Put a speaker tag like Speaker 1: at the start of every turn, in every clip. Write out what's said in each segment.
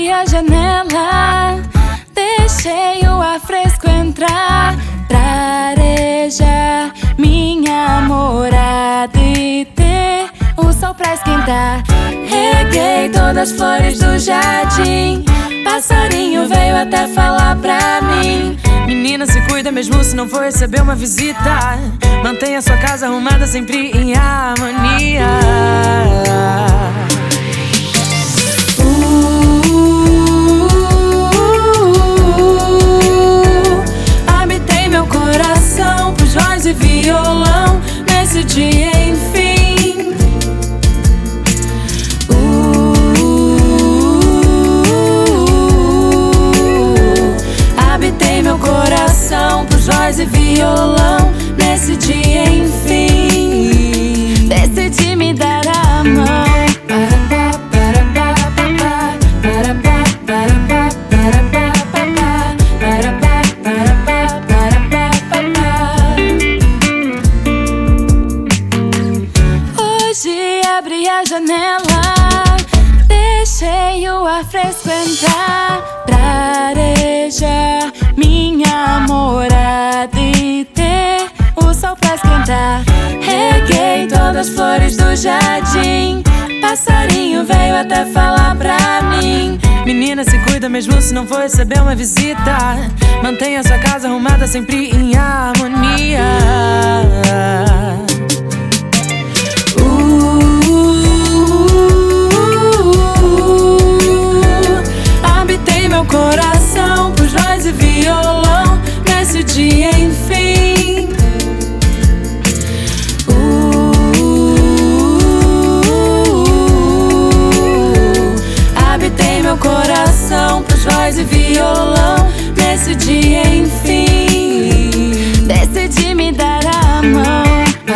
Speaker 1: abri a janela, deixei o ar fresco entrar pra arejar minha morada e ter o sol pra esquentar. Reguei todas as flores do jardim, passarinho veio até falar pra mim:
Speaker 2: menina, se cuida mesmo se não for receber uma visita. Mantenha sua casa arrumada sempre em harmonia.
Speaker 1: Habitei meu coração pros voz e violão nesse dia, enfim. Habitei meu coração pros voz e violão nesse dia, enfim. Decidi me dar a mão. Hoje abri a janela, deixei o ar fresco entrar pra arejar minha morada e ter o sol pra esquentar. Reguei todas as flores do jardim, passarinho veio até falar pra mim:
Speaker 2: menina, se cuida mesmo se não for receber uma visita. Mantenha sua casa arrumada sempre em harmonia.
Speaker 1: Habitei meu coração pros voz e violão nesse dia, enfim. Habitei meu coração pros voz e violão nesse dia, enfim. Decidi me dar a mão.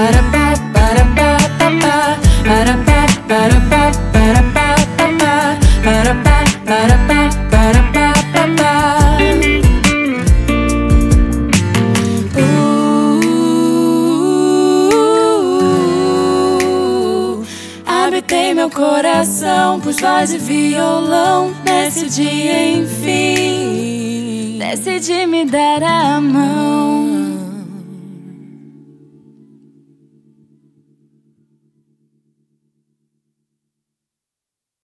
Speaker 1: Habitei meu coração pros voz e violão nesse dia, enfim. Decidi me dar a mão.